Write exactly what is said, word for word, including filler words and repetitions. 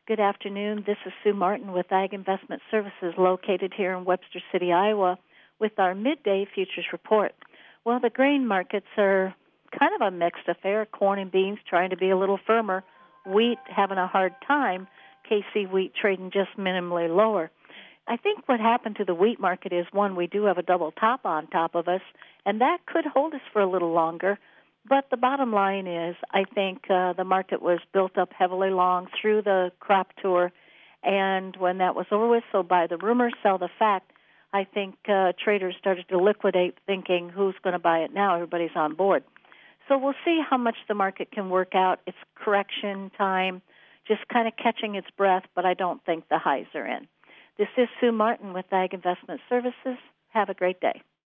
Good afternoon. This is Sue Martin with Ag Investment Services located here in Webster City, Iowa, with our midday futures report. Well, the grain markets are kind of a mixed affair. Corn and beans trying to be a little firmer. Wheat having a hard time. K C wheat trading just minimally lower. I think what happened to the wheat market is, one, we do have a double top on top of us, and that could hold us for a little longer. But the bottom line is, I think uh, the market was built up heavily long through the crop tour, and when that was over with, so by the rumor, sell the fact, I think uh, traders started to liquidate thinking, who's going to buy it now? Everybody's on board. So we'll see how much the market can work out. It's correction time, just kind of catching its breath, but I don't think the highs are in. This is Sue Martin with Ag Investment Services. Have a great day.